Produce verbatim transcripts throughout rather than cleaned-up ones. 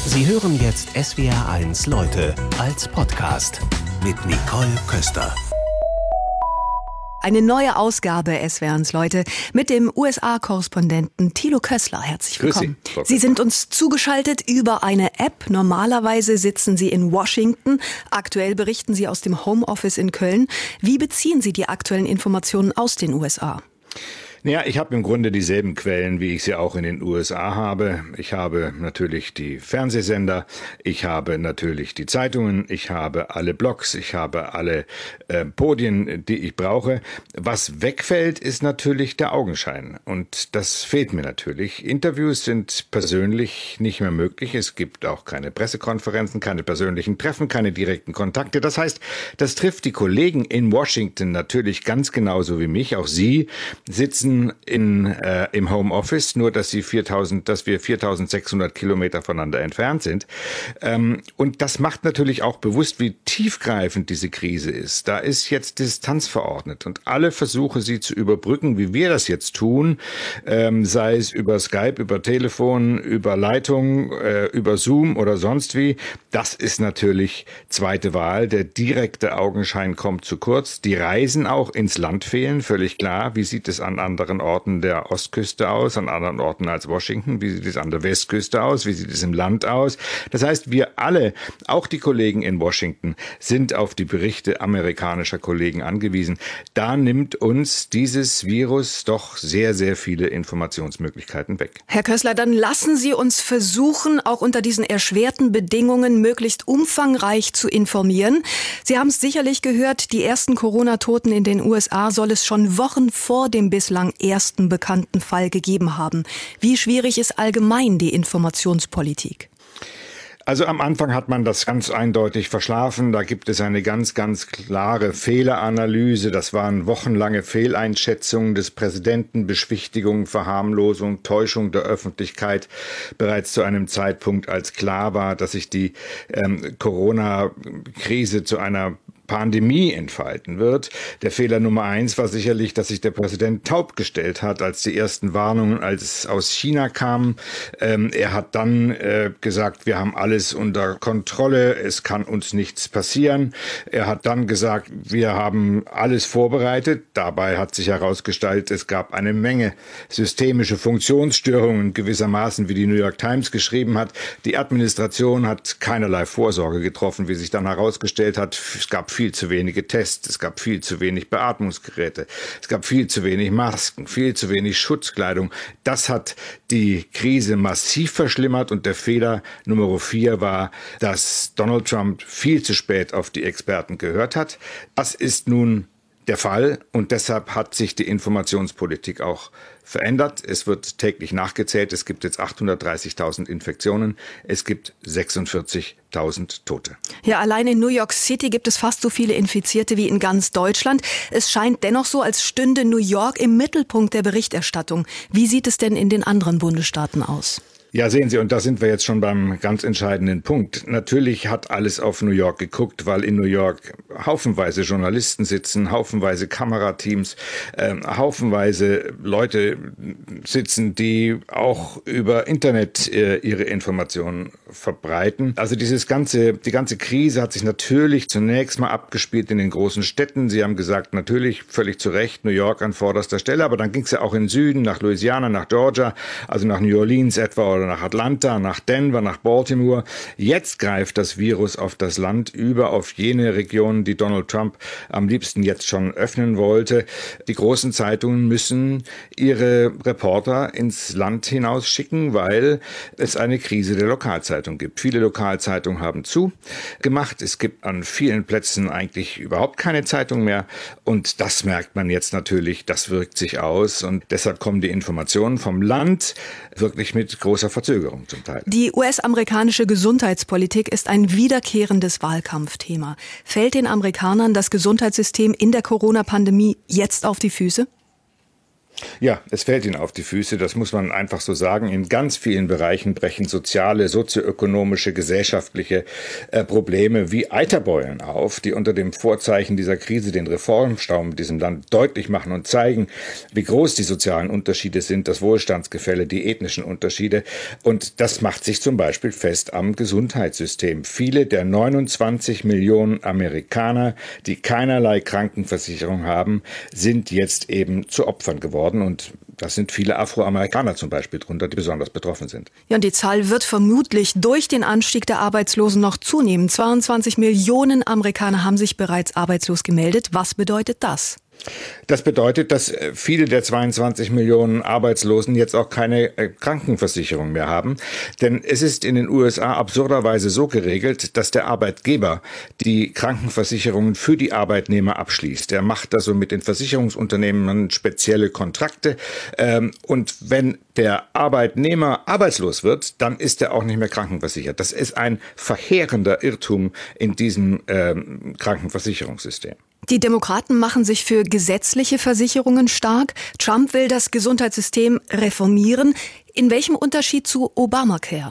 Sie hören jetzt S W R eins Leute als Podcast mit Nicole Köster. Eine neue Ausgabe S W R eins Leute mit dem U S A-Korrespondenten Thilo Kössler. Herzlich willkommen. Grüß Sie, Sie sind uns zugeschaltet über eine App. Normalerweise sitzen Sie in Washington. Aktuell berichten Sie aus dem Homeoffice in Köln. Wie beziehen Sie die aktuellen Informationen aus den U S A? Ja, ich habe im Grunde dieselben Quellen, wie ich sie auch in den U S A habe. Ich habe natürlich die Fernsehsender, ich habe natürlich die Zeitungen, ich habe alle Blogs, ich habe alle äh, Podien, die ich brauche. Was wegfällt, ist natürlich der Augenschein. Und das fehlt mir natürlich. Interviews sind persönlich nicht mehr möglich. Es gibt auch keine Pressekonferenzen, keine persönlichen Treffen, keine direkten Kontakte. Das heißt, das trifft die Kollegen in Washington natürlich ganz genauso wie mich. Auch sie sitzen in, äh, im Homeoffice, nur dass sie viertausend, dass wir viertausendsechshundert Kilometer voneinander entfernt sind. Ähm, und das macht natürlich auch bewusst, wie tiefgreifend diese Krise ist. Da ist jetzt Distanz verordnet und alle Versuche, sie zu überbrücken, wie wir das jetzt tun, ähm, sei es über Skype, über Telefon, über Leitung, äh, über Zoom oder sonst wie, das ist natürlich zweite Wahl. Der direkte Augenschein kommt zu kurz. Die Reisen auch ins Land fehlen, völlig klar. Wie sieht es an anderen Orten der Ostküste aus, an anderen Orten als Washington? Wie sieht es an der Westküste aus? Wie sieht es im Land aus? Das heißt, wir alle, auch die Kollegen in Washington, sind auf die Berichte amerikanischer Kollegen angewiesen. Da nimmt uns dieses Virus doch sehr, sehr viele Informationsmöglichkeiten weg. Herr Kössler, dann lassen Sie uns versuchen, auch unter diesen erschwerten Bedingungen möglichst umfangreich zu informieren. Sie haben es sicherlich gehört, die ersten Corona-Toten in den U S A soll es schon Wochen vor dem bislang ersten bekannten Fall gegeben haben. Wie schwierig ist allgemein die Informationspolitik? Also am Anfang hat man das ganz eindeutig verschlafen. Da gibt es eine ganz, ganz klare Fehleranalyse. Das waren wochenlange Fehleinschätzungen des Präsidenten, Beschwichtigung, Verharmlosung, Täuschung der Öffentlichkeit. Bereits zu einem Zeitpunkt, als klar war, dass sich die ähm, Corona-Krise zu einer Pandemie entfalten wird. Der Fehler Nummer eins war sicherlich, dass sich der Präsident taub gestellt hat, als die ersten Warnungen als es aus China kamen. Ähm, er hat dann äh, gesagt, wir haben alles unter Kontrolle, es kann uns nichts passieren. Er hat dann gesagt, wir haben alles vorbereitet. Dabei hat sich herausgestellt, es gab eine Menge systemische Funktionsstörungen gewissermaßen, wie die New York Times geschrieben hat. Die Administration hat keinerlei Vorsorge getroffen, wie sich dann herausgestellt hat. Es gab viel zu wenige Tests, es gab viel zu wenig Beatmungsgeräte, es gab viel zu wenig Masken, viel zu wenig Schutzkleidung. Das hat die Krise massiv verschlimmert und der Fehler Nummer vier war, dass Donald Trump viel zu spät auf die Experten gehört hat. Das ist nun der Fall und deshalb hat sich die Informationspolitik auch verändert. Es wird täglich nachgezählt. Es gibt jetzt achthundertdreißigtausend Infektionen. Es gibt sechsundvierzigtausend Tote. Ja, allein in New York City gibt es fast so viele Infizierte wie in ganz Deutschland. Es scheint dennoch so, als stünde New York im Mittelpunkt der Berichterstattung. Wie sieht es denn in den anderen Bundesstaaten aus? Ja, sehen Sie, und da sind wir jetzt schon beim ganz entscheidenden Punkt. Natürlich hat alles auf New York geguckt, weil in New York haufenweise Journalisten sitzen, haufenweise Kamerateams, äh, haufenweise Leute sitzen, die auch über Internet äh, ihre Informationen verbreiten. Also dieses ganze, die ganze Krise hat sich natürlich zunächst mal abgespielt in den großen Städten. Sie haben gesagt, natürlich völlig zu Recht, New York an vorderster Stelle, aber dann ging es ja auch in den Süden, nach Louisiana, nach Georgia, also nach New Orleans etwa oder nach Atlanta, nach Denver, nach Baltimore. Jetzt greift das Virus auf das Land über, auf jene Regionen, die Donald Trump am liebsten jetzt schon öffnen wollte. Die großen Zeitungen müssen ihre Reporter ins Land hinaus schicken, weil es eine Krise der Lokalzeitung gibt. Viele Lokalzeitungen haben zugemacht. Es gibt an vielen Plätzen eigentlich überhaupt keine Zeitung mehr. Und das merkt man jetzt natürlich. Das wirkt sich aus. Und deshalb kommen die Informationen vom Land wirklich mit großer Verzögerung zum Teil. Die U S-amerikanische Gesundheitspolitik ist ein wiederkehrendes Wahlkampfthema. Fällt den Amerikanern das Gesundheitssystem in der Corona-Pandemie jetzt auf die Füße? Ja, es fällt ihnen auf die Füße, das muss man einfach so sagen. In ganz vielen Bereichen brechen soziale, sozioökonomische, gesellschaftliche äh, Probleme wie Eiterbeulen auf, die unter dem Vorzeichen dieser Krise den Reformstau in diesem Land deutlich machen und zeigen, wie groß die sozialen Unterschiede sind, das Wohlstandsgefälle, die ethnischen Unterschiede. Und das macht sich zum Beispiel fest am Gesundheitssystem. Viele der neunundzwanzig Millionen Amerikaner, die keinerlei Krankenversicherung haben, sind jetzt eben zu Opfern geworden. Und das sind viele Afroamerikaner zum Beispiel drunter, die besonders betroffen sind. Ja, und die Zahl wird vermutlich durch den Anstieg der Arbeitslosen noch zunehmen. zweiundzwanzig Millionen Amerikaner haben sich bereits arbeitslos gemeldet. Was bedeutet das? Das bedeutet, dass viele der zweiundzwanzig Millionen Arbeitslosen jetzt auch keine Krankenversicherung mehr haben. Denn es ist in den U S A absurderweise so geregelt, dass der Arbeitgeber die Krankenversicherungen für die Arbeitnehmer abschließt. Er macht also mit den Versicherungsunternehmen spezielle Kontrakte. Und wenn der Arbeitnehmer arbeitslos wird, dann ist er auch nicht mehr krankenversichert. Das ist ein verheerender Irrtum in diesem ähm, Krankenversicherungssystem. Die Demokraten machen sich für gesetzliche Versicherungen stark. Trump will das Gesundheitssystem reformieren. In welchem Unterschied zu Obamacare?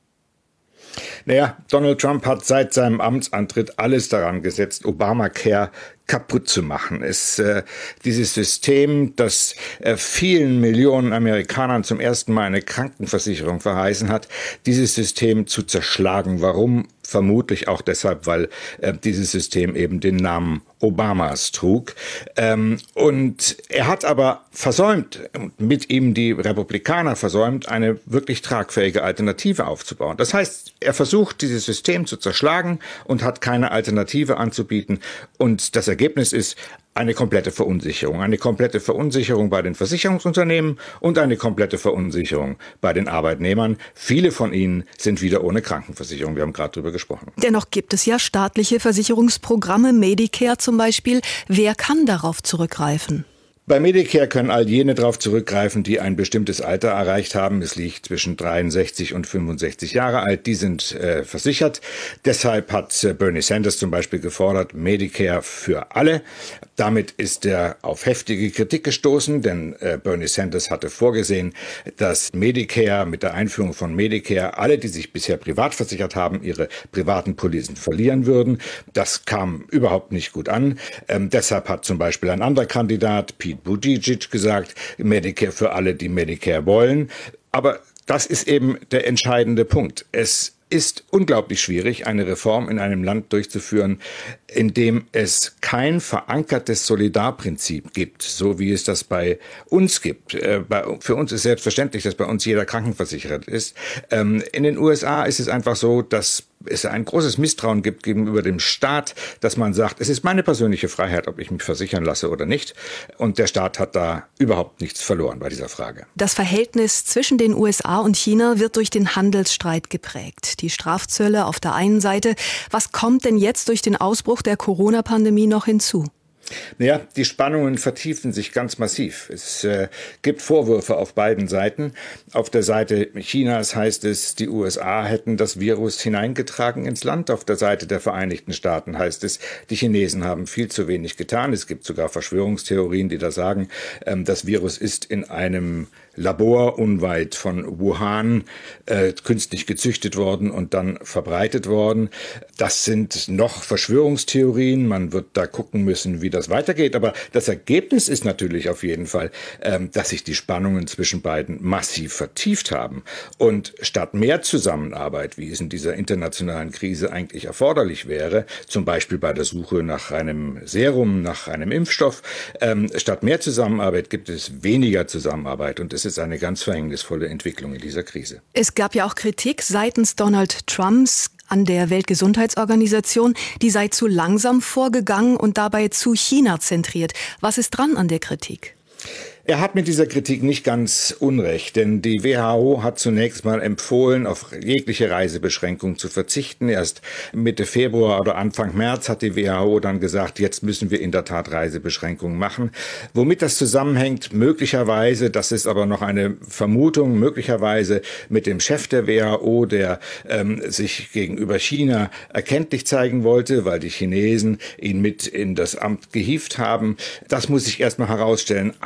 Naja, Donald Trump hat seit seinem Amtsantritt alles daran gesetzt, Obamacare kaputt zu machen. Es, äh, dieses System, das äh, vielen Millionen Amerikanern zum ersten Mal eine Krankenversicherung verheißen hat, dieses System zu zerschlagen. Warum? Vermutlich auch deshalb, weil äh, dieses System eben den Namen Obamas trug. Ähm, und er hat aber versäumt, mit ihm die Republikaner versäumt, eine wirklich tragfähige Alternative aufzubauen. Das heißt, er versucht, dieses System zu zerschlagen und hat keine Alternative anzubieten. Und das Ergebnis ist eine komplette Verunsicherung. Eine komplette Verunsicherung bei den Versicherungsunternehmen und eine komplette Verunsicherung bei den Arbeitnehmern. Viele von ihnen sind wieder ohne Krankenversicherung. Wir haben gerade darüber gesprochen. Dennoch gibt es ja staatliche Versicherungsprogramme, Medicare zum Beispiel. Wer kann darauf zurückgreifen? Bei Medicare können all jene darauf zurückgreifen, die ein bestimmtes Alter erreicht haben. Es liegt zwischen dreiundsechzig und fünfundsechzig Jahre alt. Die sind äh, versichert. Deshalb hat äh, Bernie Sanders zum Beispiel gefordert, Medicare für alle. Damit ist er auf heftige Kritik gestoßen, denn äh, Bernie Sanders hatte vorgesehen, dass Medicare mit der Einführung von Medicare alle, die sich bisher privat versichert haben, ihre privaten Policen verlieren würden. Das kam überhaupt nicht gut an. Ähm, deshalb hat zum Beispiel ein anderer Kandidat, Pete Buttigieg, gesagt, Medicare für alle, die Medicare wollen. Aber das ist eben der entscheidende Punkt. Es ist unglaublich schwierig, eine Reform in einem Land durchzuführen, in dem es kein verankertes Solidarprinzip gibt, so wie es das bei uns gibt. Für uns ist selbstverständlich, dass bei uns jeder krankenversichert ist. In den U S A ist es einfach so, dass es ein großes Misstrauen gibt gegenüber dem Staat, dass man sagt, es ist meine persönliche Freiheit, ob ich mich versichern lasse oder nicht. Und der Staat hat da überhaupt nichts verloren bei dieser Frage. Das Verhältnis zwischen den U S A und China wird durch den Handelsstreit geprägt. Die Strafzölle auf der einen Seite. Was kommt denn jetzt durch den Ausbruch der Corona-Pandemie noch hinzu? Naja, die Spannungen vertiefen sich ganz massiv. Es äh, gibt Vorwürfe auf beiden Seiten. Auf der Seite Chinas heißt es, die U S A hätten das Virus hineingetragen ins Land. Auf der Seite der Vereinigten Staaten heißt es, die Chinesen haben viel zu wenig getan. Es gibt sogar Verschwörungstheorien, die da sagen, ähm, das Virus ist in einem Labor unweit von Wuhan äh, künstlich gezüchtet worden und dann verbreitet worden. Das sind noch Verschwörungstheorien. Man wird da gucken müssen, wie das weitergeht. Aber das Ergebnis ist natürlich auf jeden Fall, ähm, dass sich die Spannungen zwischen beiden massiv vertieft haben. Und statt mehr Zusammenarbeit, wie es in dieser internationalen Krise eigentlich erforderlich wäre, zum Beispiel bei der Suche nach einem Serum, nach einem Impfstoff, ähm, statt mehr Zusammenarbeit gibt es weniger Zusammenarbeit. Und es ist eine ganz verhängnisvolle Entwicklung in dieser Krise. Es gab ja auch Kritik seitens Donald Trumps an der Weltgesundheitsorganisation, die sei zu langsam vorgegangen und dabei zu China zentriert. Was ist dran an der Kritik? Er hat mit dieser Kritik nicht ganz unrecht, denn die W H O hat zunächst mal empfohlen, auf jegliche Reisebeschränkung zu verzichten. Erst Mitte Februar oder Anfang März hat die W H O dann gesagt, jetzt müssen wir in der Tat Reisebeschränkungen machen. Womit das zusammenhängt, möglicherweise, das ist aber noch eine Vermutung, möglicherweise mit dem Chef der W H O, der ähm, sich gegenüber China erkenntlich zeigen wollte, weil die Chinesen ihn mit in das Amt gehievt haben. Das muss sich erstmal herausstellen. Aber das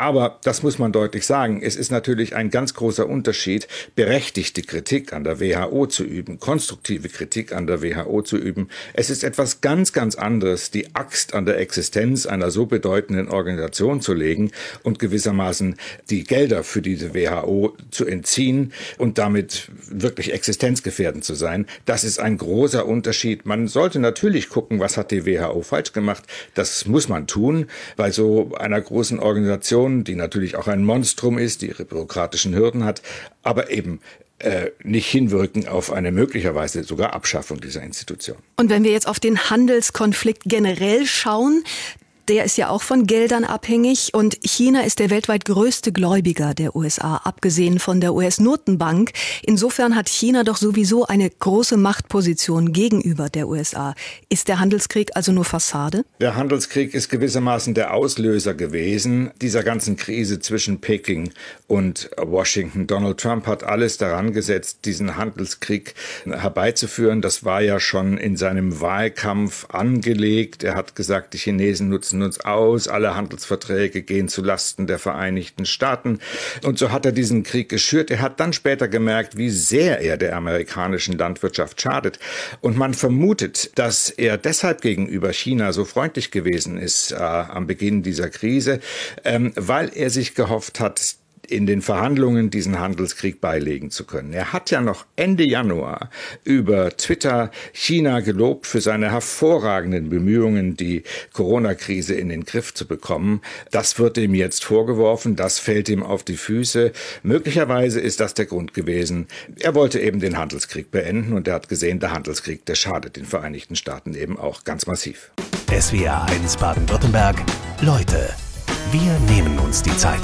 das muss man deutlich sagen. Es ist natürlich ein ganz großer Unterschied, berechtigte Kritik an der W H O zu üben, konstruktive Kritik an der W H O zu üben. Es ist etwas ganz, ganz anderes, die Axt an der Existenz einer so bedeutenden Organisation zu legen und gewissermaßen die Gelder für diese W H O zu entziehen und damit wirklich existenzgefährdend zu sein. Das ist ein großer Unterschied. Man sollte natürlich gucken, was hat die W H O falsch gemacht. Das muss man tun bei so einer großen Organisation, die natürlich auch ein Monstrum ist, die ihre bürokratischen Hürden hat, aber eben äh, nicht hinwirken auf eine möglicherweise sogar Abschaffung dieser Institution. Und wenn wir jetzt auf den Handelskonflikt generell schauen, der ist ja auch von Geldern abhängig und China ist der weltweit größte Gläubiger der U S A, abgesehen von der U S-Notenbank. Insofern hat China doch sowieso eine große Machtposition gegenüber der U S A. Ist der Handelskrieg also nur Fassade? Der Handelskrieg ist gewissermaßen der Auslöser gewesen dieser ganzen Krise zwischen Peking und Washington. Donald Trump hat alles daran gesetzt, diesen Handelskrieg herbeizuführen. Das war ja schon in seinem Wahlkampf angelegt. Er hat gesagt, die Chinesen nutzen uns aus, alle Handelsverträge gehen zu Lasten der Vereinigten Staaten. Und so hat er diesen Krieg geschürt. Er hat dann später gemerkt, wie sehr er der amerikanischen Landwirtschaft schadet. Und man vermutet, dass er deshalb gegenüber China so freundlich gewesen ist äh, am Beginn dieser Krise, ähm, weil er sich gehofft hat, in den Verhandlungen diesen Handelskrieg beilegen zu können. Er hat ja noch Ende Januar über Twitter China gelobt für seine hervorragenden Bemühungen, die Corona-Krise in den Griff zu bekommen. Das wird ihm jetzt vorgeworfen, das fällt ihm auf die Füße. Möglicherweise ist das der Grund gewesen. Er wollte eben den Handelskrieg beenden und er hat gesehen, der Handelskrieg, der schadet den Vereinigten Staaten eben auch ganz massiv. S W R eins Baden-Württemberg. Leute, wir nehmen uns die Zeit.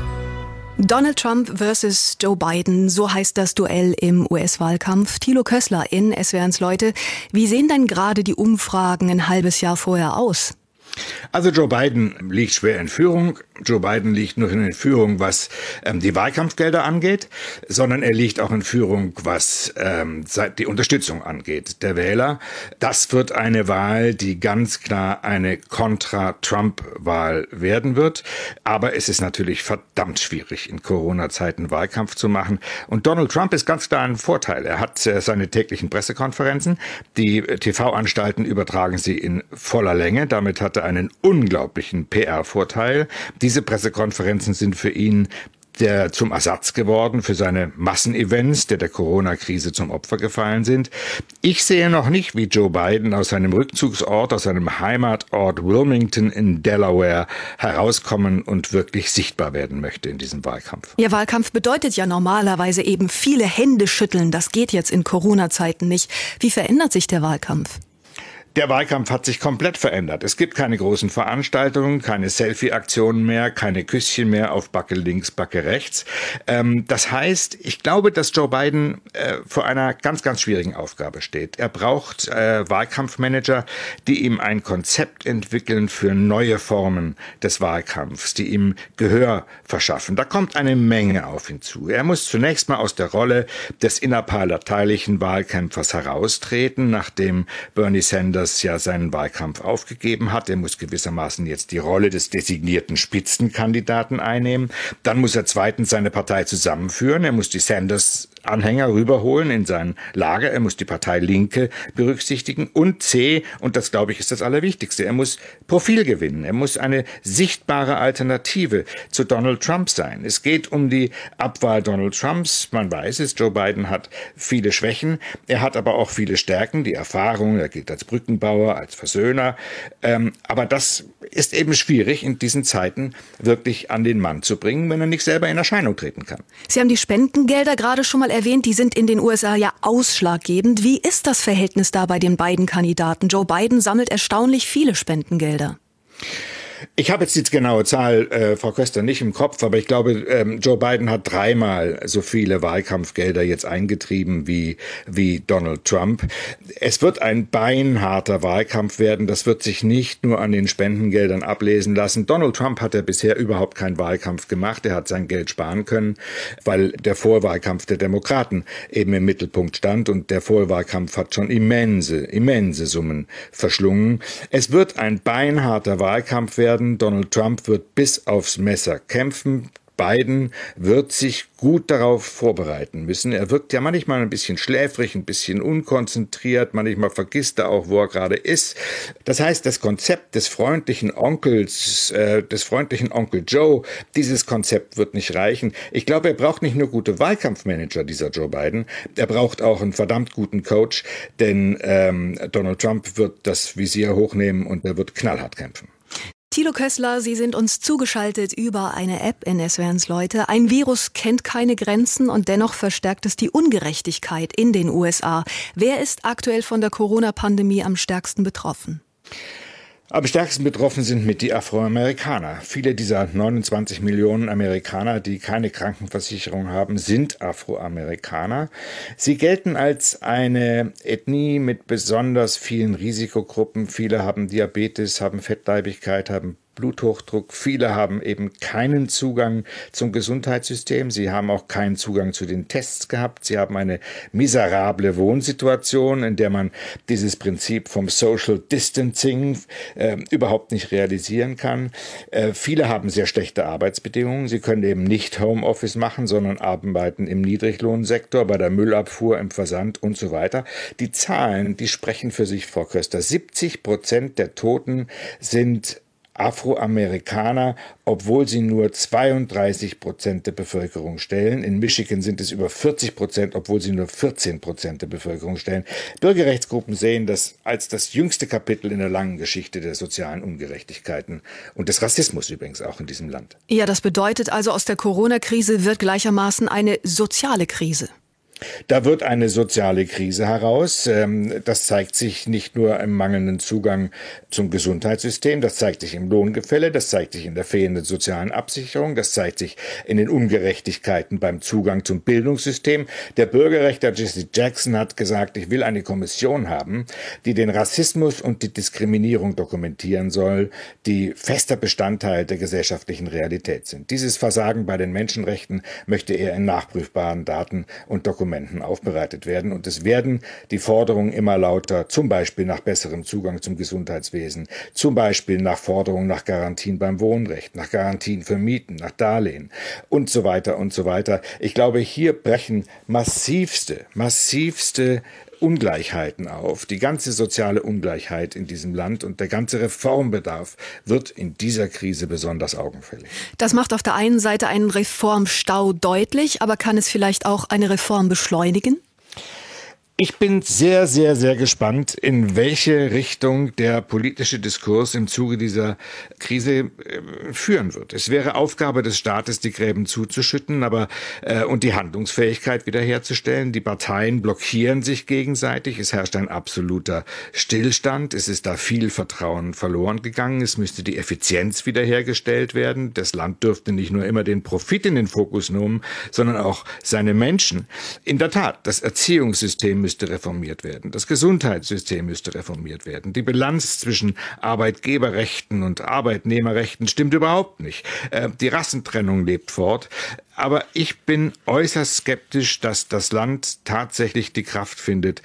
Donald Trump versus Joe Biden, so heißt das Duell im U S-Wahlkampf. Thilo Kössler in S W R eins Leute. Wie sehen denn gerade die Umfragen ein halbes Jahr vorher aus? Also Joe Biden liegt schwer in Führung. Joe Biden liegt nicht nur in Führung, was ähm, die Wahlkampfgelder angeht, sondern er liegt auch in Führung, was ähm, die Unterstützung angeht der Wähler. Das wird eine Wahl, die ganz klar eine Kontra-Trump-Wahl werden wird. Aber es ist natürlich verdammt schwierig, in Corona-Zeiten Wahlkampf zu machen. Und Donald Trump ist ganz klar ein Vorteil. Er hat äh, seine täglichen Pressekonferenzen. Die T V-Anstalten übertragen sie in voller Länge. Damit hat er einen unglaublichen P R-Vorteil. Diese Pressekonferenzen sind für ihn der zum Ersatz geworden für seine Massenevents, der der Corona-Krise zum Opfer gefallen sind. Ich sehe noch nicht, wie Joe Biden aus seinem Rückzugsort, aus seinem Heimatort Wilmington in Delaware herauskommen und wirklich sichtbar werden möchte in diesem Wahlkampf. Ja, Wahlkampf bedeutet ja normalerweise eben viele Hände schütteln. Das geht jetzt in Corona-Zeiten nicht. Wie verändert sich der Wahlkampf? Der Wahlkampf hat sich komplett verändert. Es gibt keine großen Veranstaltungen, keine Selfie-Aktionen mehr, keine Küsschen mehr auf Backe links, Backe rechts. Ähm, das heißt, ich glaube, dass Joe Biden äh, vor einer ganz, ganz schwierigen Aufgabe steht. Er braucht äh, Wahlkampfmanager, die ihm ein Konzept entwickeln für neue Formen des Wahlkampfs, die ihm Gehör verschaffen. Da kommt eine Menge auf ihn zu. Er muss zunächst mal aus der Rolle des innerparteilichen Wahlkämpfers heraustreten, nachdem Bernie Sanders das ja seinen Wahlkampf aufgegeben hat. Er muss gewissermaßen jetzt die Rolle des designierten Spitzenkandidaten einnehmen. Dann muss er zweitens seine Partei zusammenführen. Er muss die Sanders-Anhänger rüberholen in sein Lager. Er muss die Partei Linke berücksichtigen. Und C, und das glaube ich ist das Allerwichtigste, er muss Profil gewinnen. Er muss eine sichtbare Alternative zu Donald Trump sein. Es geht um die Abwahl Donald Trumps. Man weiß es, Joe Biden hat viele Schwächen. Er hat aber auch viele Stärken, die Erfahrung. Er gilt als Brückenbauer, als Versöhner. Ähm, aber das ist eben schwierig in diesen Zeiten wirklich an den Mann zu bringen, wenn er nicht selber in Erscheinung treten kann. Sie haben die Spendengelder gerade schon mal erwähnt. Die sind in den U S A ja ausschlaggebend. Wie ist das Verhältnis da bei den beiden Kandidaten? Joe Biden sammelt erstaunlich viele Spendengelder. Ich habe jetzt die genaue Zahl, äh, Frau Köster, nicht im Kopf, aber ich glaube, ähm, Joe Biden hat dreimal so viele Wahlkampfgelder jetzt eingetrieben wie, wie Donald Trump. Es wird ein beinharter Wahlkampf werden. Das wird sich nicht nur an den Spendengeldern ablesen lassen. Donald Trump hat ja bisher überhaupt keinen Wahlkampf gemacht. Er hat sein Geld sparen können, weil der Vorwahlkampf der Demokraten eben im Mittelpunkt stand und der Vorwahlkampf hat schon immense, immense Summen verschlungen. Es wird ein beinharter Wahlkampf werden. werden. Donald Trump wird bis aufs Messer kämpfen. Biden wird sich gut darauf vorbereiten müssen. Er wirkt ja manchmal ein bisschen schläfrig, ein bisschen unkonzentriert, manchmal vergisst er auch, wo er gerade ist. Das heißt, das Konzept des freundlichen Onkels, äh, des freundlichen Onkel Joe, dieses Konzept wird nicht reichen. Ich glaube, er braucht nicht nur gute Wahlkampfmanager, dieser Joe Biden, er braucht auch einen verdammt guten Coach, denn ähm, Donald Trump wird das Visier hochnehmen und er wird knallhart kämpfen. Thilo Kössler, Sie sind uns zugeschaltet über eine App in S W R eins Leute. Ein Virus kennt keine Grenzen und dennoch verstärkt es die Ungerechtigkeit in den U S A. Wer ist aktuell von der Corona-Pandemie am stärksten betroffen? Am stärksten betroffen sind mit die Afroamerikaner. Viele dieser neunundzwanzig Millionen Amerikaner, die keine Krankenversicherung haben, sind Afroamerikaner. Sie gelten als eine Ethnie mit besonders vielen Risikogruppen. Viele haben Diabetes, haben Fettleibigkeit, haben Bluthochdruck. Viele haben eben keinen Zugang zum Gesundheitssystem. Sie haben auch keinen Zugang zu den Tests gehabt. Sie haben eine miserable Wohnsituation, in der man dieses Prinzip vom Social Distancing äh, überhaupt nicht realisieren kann. Äh, viele haben sehr schlechte Arbeitsbedingungen. Sie können eben nicht Homeoffice machen, sondern arbeiten im Niedriglohnsektor, bei der Müllabfuhr, im Versand und so weiter. Die Zahlen, die sprechen für sich, Frau Köster. siebzig Prozent der Toten sind Afroamerikaner, obwohl sie nur zweiunddreißig Prozent der Bevölkerung stellen. In Michigan sind es über vierzig Prozent, obwohl sie nur vierzehn Prozent der Bevölkerung stellen. Bürgerrechtsgruppen sehen das als das jüngste Kapitel in der langen Geschichte der sozialen Ungerechtigkeiten und des Rassismus übrigens auch in diesem Land. Ja, das bedeutet also, aus der Corona-Krise wird gleichermaßen eine soziale Krise. Da wird eine soziale Krise heraus. Das zeigt sich nicht nur im mangelnden Zugang zum Gesundheitssystem, das zeigt sich im Lohngefälle, das zeigt sich in der fehlenden sozialen Absicherung, das zeigt sich in den Ungerechtigkeiten beim Zugang zum Bildungssystem. Der Bürgerrechtler Jesse Jackson hat gesagt, ich will eine Kommission haben, die den Rassismus und die Diskriminierung dokumentieren soll, die fester Bestandteil der gesellschaftlichen Realität sind. Dieses Versagen bei den Menschenrechten möchte er in nachprüfbaren Daten und Dokumenten aufbereitet werden. Und es werden die Forderungen immer lauter, zum Beispiel nach besserem Zugang zum Gesundheitswesen, zum Beispiel nach Forderungen nach Garantien beim Wohnrecht, nach Garantien für Mieten, nach Darlehen und so weiter und so weiter. Ich glaube, hier brechen massivste, massivste Ungleichheiten auf. Die ganze soziale Ungleichheit in diesem Land und der ganze Reformbedarf wird in dieser Krise besonders augenfällig. Das macht auf der einen Seite einen Reformstau deutlich, aber kann es vielleicht auch eine Reform beschleunigen? Ich bin sehr, sehr, sehr gespannt, in welche Richtung der politische Diskurs im Zuge dieser Krise äh, führen wird. Es wäre Aufgabe des Staates, die Gräben zuzuschütten, aber äh, und die Handlungsfähigkeit wiederherzustellen. Die Parteien blockieren sich gegenseitig. Es herrscht ein absoluter Stillstand. Es ist da viel Vertrauen verloren gegangen. Es müsste die Effizienz wiederhergestellt werden. Das Land dürfte nicht nur immer den Profit in den Fokus nehmen, sondern auch seine Menschen. In der Tat, das Erziehungssystem müsste reformiert werden. Das Gesundheitssystem müsste reformiert werden. Die Bilanz zwischen Arbeitgeberrechten und Arbeitnehmerrechten stimmt überhaupt nicht. Die Rassentrennung lebt fort. Aber ich bin äußerst skeptisch, dass das Land tatsächlich die Kraft findet,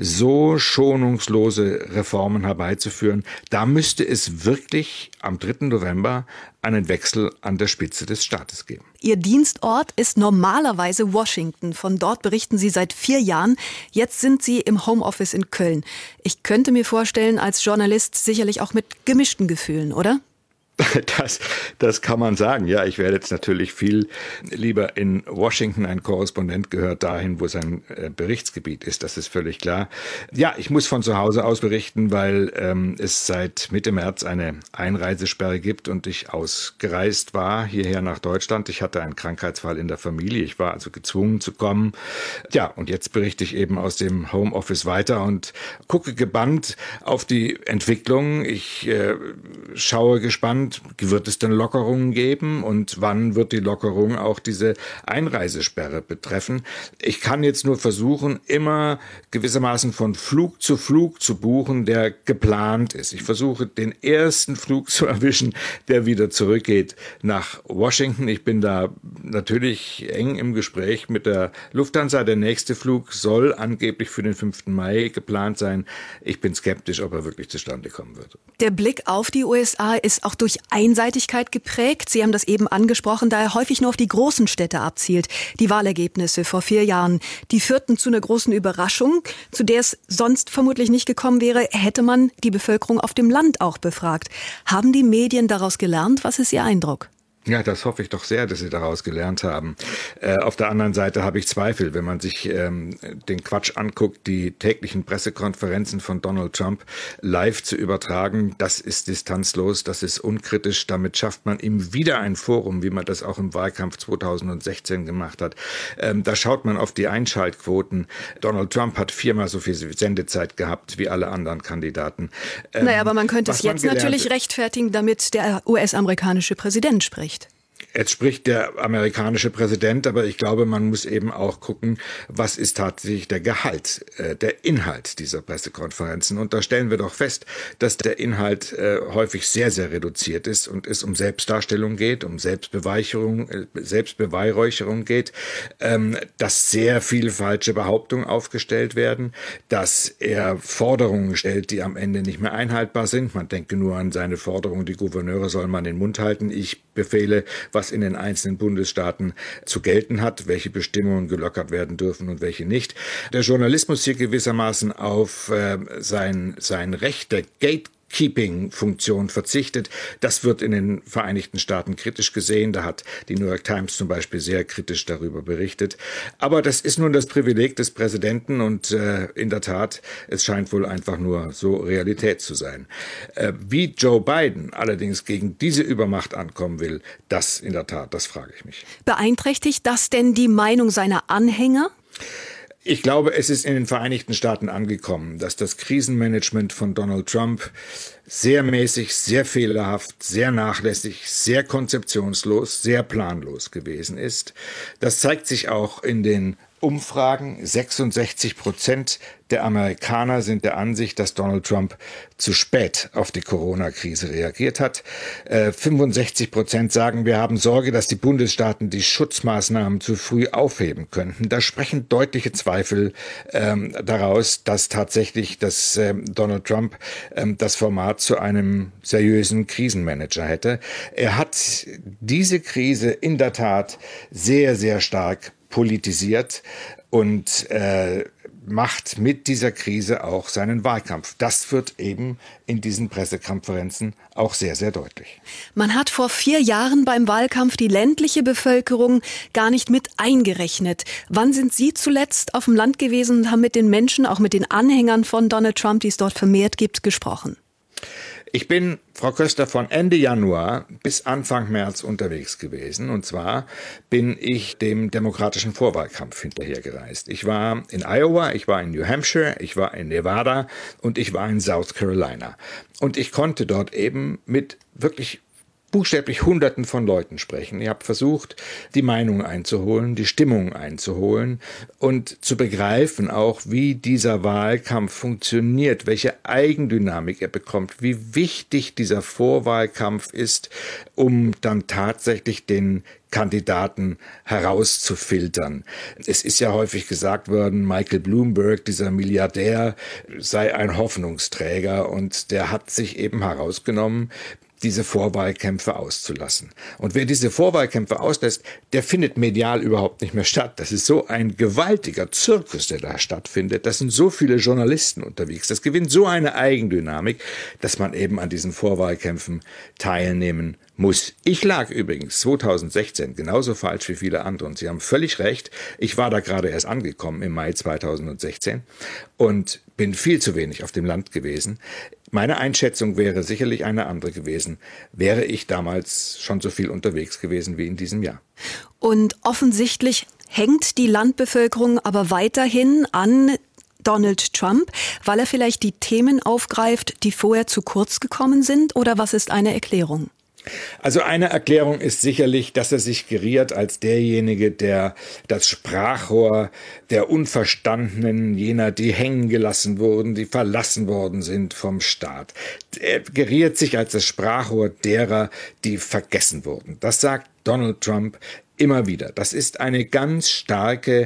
so schonungslose Reformen herbeizuführen. Da müsste es wirklich am dritten November einen Wechsel an der Spitze des Staates geben. Ihr Dienstort ist normalerweise Washington. Von dort berichten Sie seit vier Jahren. Jetzt sind Sie im Homeoffice in Köln. Ich könnte mir vorstellen, als Journalist sicherlich auch mit gemischten Gefühlen, oder? Das, das kann man sagen. Ja, ich wäre jetzt natürlich viel lieber in Washington. Ein Korrespondent gehört dahin, wo sein äh, Berichtsgebiet ist. Das ist völlig klar. Ja, ich muss von zu Hause aus berichten, weil ähm, es seit Mitte März eine Einreisesperre gibt und ich ausgereist war hierher nach Deutschland. Ich hatte einen Krankheitsfall in der Familie. Ich war also gezwungen zu kommen. Ja, und jetzt berichte ich eben aus dem Homeoffice weiter und gucke gebannt auf die Entwicklung. Ich äh, schaue gespannt, wird es denn Lockerungen geben und wann wird die Lockerung auch diese Einreisesperre betreffen? Ich kann jetzt nur versuchen, immer gewissermaßen von Flug zu Flug zu buchen, der geplant ist. Ich versuche, den ersten Flug zu erwischen, der wieder zurückgeht nach Washington. Ich bin da natürlich eng im Gespräch mit der Lufthansa. Der nächste Flug soll angeblich für den fünften Mai geplant sein. Ich bin skeptisch, ob er wirklich zustande kommen wird. Der Blick auf die U S A ist auch durch durch Einseitigkeit geprägt. Sie haben das eben angesprochen, da er häufig nur auf die großen Städte abzielt. Die Wahlergebnisse vor vier Jahren, die führten zu einer großen Überraschung, zu der es sonst vermutlich nicht gekommen wäre, hätte man die Bevölkerung auf dem Land auch befragt. Haben die Medien daraus gelernt? Was ist Ihr Eindruck? Ja, das hoffe ich doch sehr, dass Sie daraus gelernt haben. Äh, auf der anderen Seite habe ich Zweifel, wenn man sich ähm, den Quatsch anguckt, die täglichen Pressekonferenzen von Donald Trump live zu übertragen. Das ist distanzlos, das ist unkritisch. Damit schafft man ihm wieder ein Forum, wie man das auch im Wahlkampf zweitausendsechzehn gemacht hat. Ähm, da schaut man auf die Einschaltquoten. Donald Trump hat viermal so viel Sendezeit gehabt wie alle anderen Kandidaten. Ähm, naja, aber man könnte es jetzt natürlich rechtfertigen, damit der U S-amerikanische Präsident spricht. Jetzt spricht der amerikanische Präsident, aber ich glaube, man muss eben auch gucken, was ist tatsächlich der Gehalt, äh, der Inhalt dieser Pressekonferenzen. Und da stellen wir doch fest, dass der Inhalt äh, häufig sehr, sehr reduziert ist und es um Selbstdarstellung geht, um Selbstbeweicherung, äh, Selbstbeweihräucherung geht, ähm, dass sehr viele falsche Behauptungen aufgestellt werden, dass er Forderungen stellt, die am Ende nicht mehr einhaltbar sind. Man denke nur an seine Forderung, die Gouverneure sollen man den Mund halten. Ich befehle, was in den einzelnen Bundesstaaten zu gelten hat, welche Bestimmungen gelockert werden dürfen und welche nicht. Der Journalismus hier gewissermaßen auf äh, sein, sein Recht der Gate Keeping-Funktion verzichtet. Das wird in den Vereinigten Staaten kritisch gesehen. Da hat die New York Times zum Beispiel sehr kritisch darüber berichtet. Aber das ist nun das Privileg des Präsidenten und äh, in der Tat, es scheint wohl einfach nur so Realität zu sein. Äh, wie Joe Biden allerdings gegen diese Übermacht ankommen will, das in der Tat, das frage ich mich. Beeinträchtigt das denn die Meinung seiner Anhänger? Ich glaube, es ist in den Vereinigten Staaten angekommen, dass das Krisenmanagement von Donald Trump sehr mäßig, sehr fehlerhaft, sehr nachlässig, sehr konzeptionslos, sehr planlos gewesen ist. Das zeigt sich auch in den Umfragen. sechsundsechzig Prozent der Amerikaner sind der Ansicht, dass Donald Trump zu spät auf die Corona-Krise reagiert hat. Äh, fünfundsechzig Prozent sagen, wir haben Sorge, dass die Bundesstaaten die Schutzmaßnahmen zu früh aufheben könnten. Da sprechen deutliche Zweifel ähm, daraus, dass tatsächlich dass, ähm, Donald Trump ähm, das Format zu einem seriösen Krisenmanager hätte. Er hat diese Krise in der Tat sehr, sehr stark politisiert und äh, macht mit dieser Krise auch seinen Wahlkampf. Das wird eben in diesen Pressekonferenzen auch sehr, sehr deutlich. Man hat vor vier Jahren beim Wahlkampf die ländliche Bevölkerung gar nicht mit eingerechnet. Wann sind Sie zuletzt auf dem Land gewesen und haben mit den Menschen, auch mit den Anhängern von Donald Trump, die es dort vermehrt gibt, gesprochen? Ich bin, Frau Köster, von Ende Januar bis Anfang März unterwegs gewesen. Und zwar bin ich dem demokratischen Vorwahlkampf hinterhergereist. Ich war in Iowa, ich war in New Hampshire, ich war in Nevada und ich war in South Carolina. Und ich konnte dort eben mit wirklich buchstäblich Hunderten von Leuten sprechen. Ich habe versucht, die Meinung einzuholen, die Stimmung einzuholen und zu begreifen auch, wie dieser Wahlkampf funktioniert, welche Eigendynamik er bekommt, wie wichtig dieser Vorwahlkampf ist, um dann tatsächlich den Kandidaten herauszufiltern. Es ist ja häufig gesagt worden, Michael Bloomberg, dieser Milliardär, sei ein Hoffnungsträger und der hat sich eben herausgenommen, diese Vorwahlkämpfe auszulassen. Und wer diese Vorwahlkämpfe auslässt, der findet medial überhaupt nicht mehr statt. Das ist so ein gewaltiger Zirkus, der da stattfindet. Das sind so viele Journalisten unterwegs. Das gewinnt so eine Eigendynamik, dass man eben an diesen Vorwahlkämpfen teilnehmen muss. Ich lag übrigens zweitausendsechzehn genauso falsch wie viele andere. Und Sie haben völlig recht. Ich war da gerade erst angekommen im Mai zweitausendsechzehn und bin viel zu wenig auf dem Land gewesen. Meine Einschätzung wäre sicherlich eine andere gewesen, wäre ich damals schon so viel unterwegs gewesen wie in diesem Jahr. Und offensichtlich hängt die Landbevölkerung aber weiterhin an Donald Trump, weil er vielleicht die Themen aufgreift, die vorher zu kurz gekommen sind? Oder was ist eine Erklärung? Also eine Erklärung ist sicherlich, dass er sich geriert als derjenige, der das Sprachrohr der Unverstandenen, jener, die hängen gelassen wurden, die verlassen worden sind vom Staat. Er geriert sich als das Sprachrohr derer, die vergessen wurden. Das sagt Donald Trump immer wieder. Das ist eine ganz starke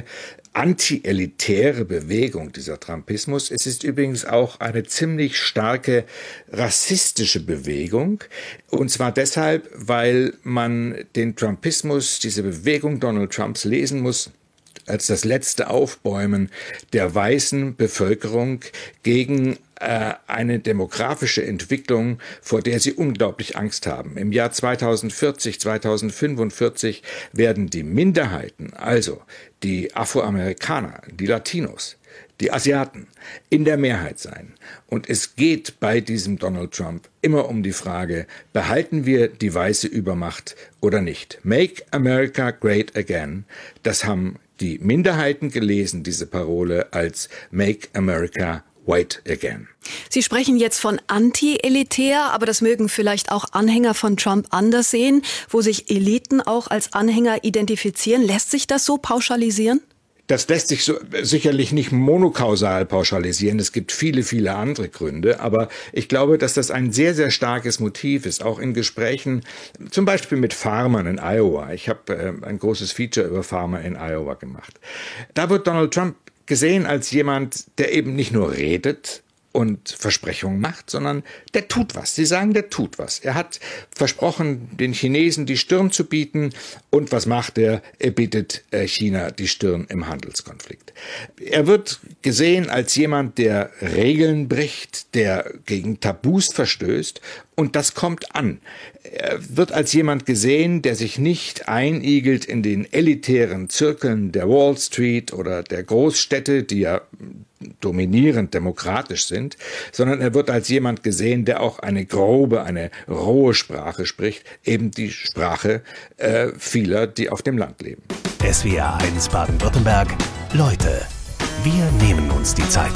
anti-elitäre Bewegung, dieser Trumpismus. Es ist übrigens auch eine ziemlich starke rassistische Bewegung. Und zwar deshalb, weil man den Trumpismus, diese Bewegung Donald Trumps lesen muss, als das letzte Aufbäumen der weißen Bevölkerung gegen äh, eine demografische Entwicklung, vor der sie unglaublich Angst haben. Im Jahr zweitausendvierzig, zweitausendfünfundvierzig werden die Minderheiten, also die Afroamerikaner, die Latinos, die Asiaten, in der Mehrheit sein. Und es geht bei diesem Donald Trump immer um die Frage, behalten wir die weiße Übermacht oder nicht? Make America Great Again, das haben die Minderheiten gelesen, diese Parole, als Make America White Again. Sie sprechen jetzt von anti-elitär, aber das mögen vielleicht auch Anhänger von Trump anders sehen, wo sich Eliten auch als Anhänger identifizieren. Lässt sich das so pauschalisieren? Das lässt sich so, sicherlich nicht monokausal pauschalisieren. Es gibt viele, viele andere Gründe. Aber ich glaube, dass das ein sehr, sehr starkes Motiv ist. Auch in Gesprächen, zum Beispiel mit Farmern in Iowa. Ich habe äh, ein großes Feature über Farmer in Iowa gemacht. Da wird Donald Trump gesehen als jemand, der eben nicht nur redet und Versprechungen macht, sondern der tut was. Sie sagen, der tut was. Er hat versprochen, den Chinesen die Stirn zu bieten. Und was macht er? Er bietet China die Stirn im Handelskonflikt. Er wird gesehen als jemand, der Regeln bricht, der gegen Tabus verstößt. Und das kommt an. Er wird als jemand gesehen, der sich nicht einigelt in den elitären Zirkeln der Wall Street oder der Großstädte, die ja dominierend demokratisch sind, sondern er wird als jemand gesehen, der auch eine grobe, eine rohe Sprache spricht, eben die Sprache äh, vieler, die auf dem Land leben. S W R eins Baden-Württemberg. Leute, wir nehmen uns die Zeit.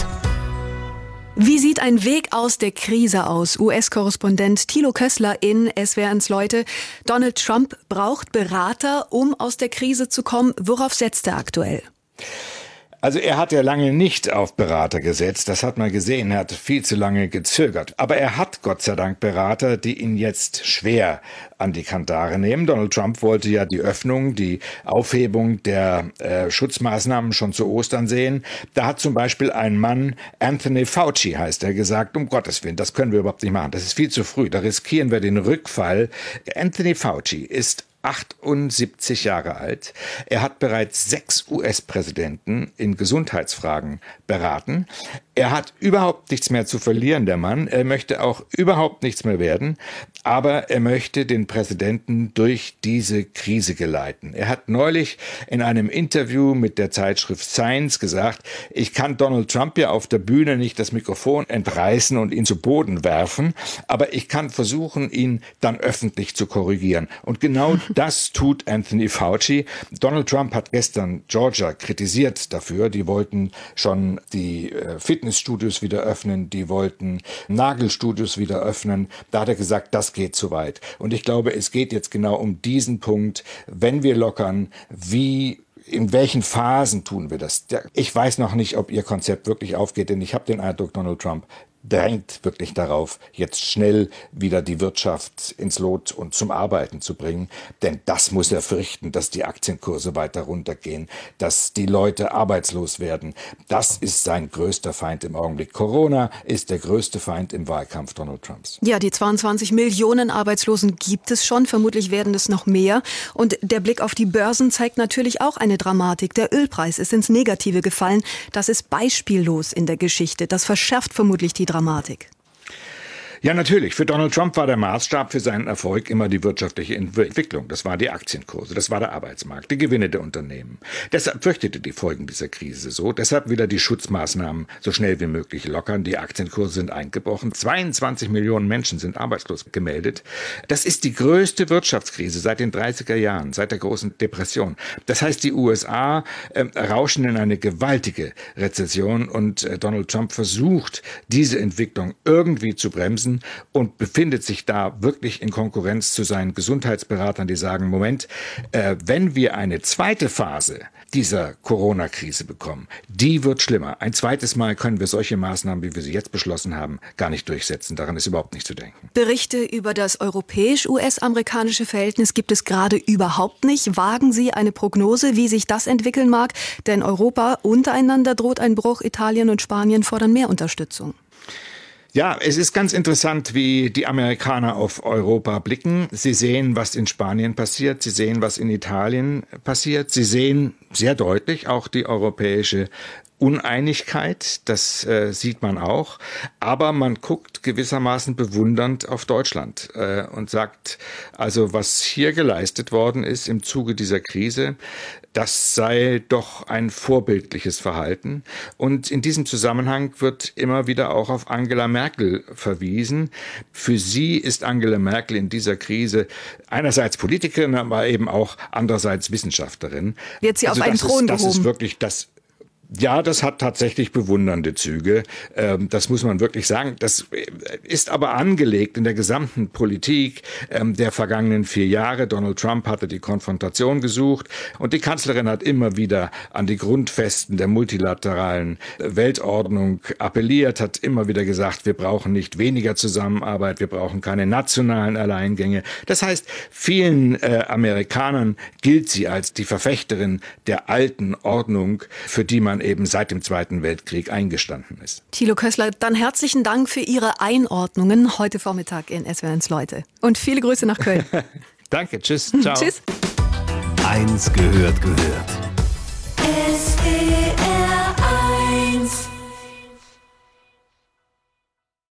Wie sieht ein Weg aus der Krise aus? U S-Korrespondent Thilo Kössler in S W R eins Leute. Donald Trump braucht Berater, um aus der Krise zu kommen. Worauf setzt er aktuell? Also er hat ja lange nicht auf Berater gesetzt, das hat man gesehen, er hat viel zu lange gezögert. Aber er hat Gott sei Dank Berater, die ihn jetzt schwer an die Kandare nehmen. Donald Trump wollte ja die Öffnung, die Aufhebung der äh, Schutzmaßnahmen schon zu Ostern sehen. Da hat zum Beispiel ein Mann, Anthony Fauci heißt er, gesagt, um Gottes Willen, das können wir überhaupt nicht machen, das ist viel zu früh, da riskieren wir den Rückfall. Anthony Fauci ist achtundsiebzig Jahre alt. Er hat bereits sechs U S-Präsidenten in Gesundheitsfragen beraten. Er hat überhaupt nichts mehr zu verlieren, der Mann. Er möchte auch überhaupt nichts mehr werden, aber er möchte den Präsidenten durch diese Krise geleiten. Er hat neulich in einem Interview mit der Zeitschrift Science gesagt, ich kann Donald Trump ja auf der Bühne nicht das Mikrofon entreißen und ihn zu Boden werfen, aber ich kann versuchen, ihn dann öffentlich zu korrigieren. Und genau das tut Anthony Fauci. Donald Trump hat gestern Georgia kritisiert dafür. Die wollten schon die äh, Fitnessstudios wieder öffnen, die wollten Nagelstudios wieder öffnen. Da hat er gesagt, das geht zu weit. Und ich glaube, es geht jetzt genau um diesen Punkt, wenn wir lockern, wie in welchen Phasen tun wir das? Ich weiß noch nicht, ob Ihr Konzept wirklich aufgeht, denn ich habe den Eindruck, Donald Trump drängt wirklich darauf, jetzt schnell wieder die Wirtschaft ins Lot und zum Arbeiten zu bringen. Denn das muss er fürchten, dass die Aktienkurse weiter runtergehen, dass die Leute arbeitslos werden. Das ist sein größter Feind im Augenblick. Corona ist der größte Feind im Wahlkampf Donald Trumps. Ja, die zweiundzwanzig Millionen Arbeitslosen gibt es schon. Vermutlich werden es noch mehr. Und der Blick auf die Börsen zeigt natürlich auch eine Dramatik. Der Ölpreis ist ins Negative gefallen. Das ist beispiellos in der Geschichte. Das verschärft vermutlich die Dramatik. Ja, natürlich. Für Donald Trump war der Maßstab für seinen Erfolg immer die wirtschaftliche Entwicklung. Das war die Aktienkurse, das war der Arbeitsmarkt, die Gewinne der Unternehmen. Deshalb fürchtete die Folgen dieser Krise so. Deshalb wieder die Schutzmaßnahmen so schnell wie möglich lockern. Die Aktienkurse sind eingebrochen. zweiundzwanzig Millionen Menschen sind arbeitslos gemeldet. Das ist die größte Wirtschaftskrise seit den dreißiger Jahren, seit der großen Depression. Das heißt, die U S A äh, rauschen in eine gewaltige Rezession und äh, Donald Trump versucht, diese Entwicklung irgendwie zu bremsen. müssen und befindet sich da wirklich in Konkurrenz zu seinen Gesundheitsberatern, die sagen, Moment, äh, wenn wir eine zweite Phase dieser Corona-Krise bekommen, die wird schlimmer. Ein zweites Mal können wir solche Maßnahmen, wie wir sie jetzt beschlossen haben, gar nicht durchsetzen. Daran ist überhaupt nicht zu denken. Berichte über das europäisch-U S-amerikanische Verhältnis gibt es gerade überhaupt nicht. Wagen Sie eine Prognose, wie sich das entwickeln mag? Denn Europa untereinander droht ein Bruch. Italien und Spanien fordern mehr Unterstützung. Ja, es ist ganz interessant, wie die Amerikaner auf Europa blicken. Sie sehen, was in Spanien passiert. Sie sehen, was in Italien passiert. Sie sehen sehr deutlich auch die europäische Uneinigkeit, das äh, sieht man auch, aber man guckt gewissermaßen bewundernd auf Deutschland äh, und sagt, also was hier geleistet worden ist im Zuge dieser Krise, das sei doch ein vorbildliches Verhalten. Und in diesem Zusammenhang wird immer wieder auch auf Angela Merkel verwiesen. Für sie ist Angela Merkel in dieser Krise einerseits Politikerin, aber eben auch andererseits Wissenschaftlerin. Wird sie also auf einen Thron ist, gehoben? Das ist wirklich das. Ja, das hat tatsächlich bewundernde Züge. Das muss man wirklich sagen. Das ist aber angelegt in der gesamten Politik der vergangenen vier Jahre. Donald Trump hatte die Konfrontation gesucht und die Kanzlerin hat immer wieder an die Grundfesten der multilateralen Weltordnung appelliert, hat immer wieder gesagt, wir brauchen nicht weniger Zusammenarbeit, wir brauchen keine nationalen Alleingänge. Das heißt, vielen äh, Amerikanern gilt sie als die Verfechterin der alten Ordnung, für die man eben seit dem Zweiten Weltkrieg eingestanden ist. Thilo Kössler, dann herzlichen Dank für Ihre Einordnungen heute Vormittag in S W R eins Leute. Und viele Grüße nach Köln. Danke, tschüss, ciao. Tschüss. Eins gehört gehört. S W R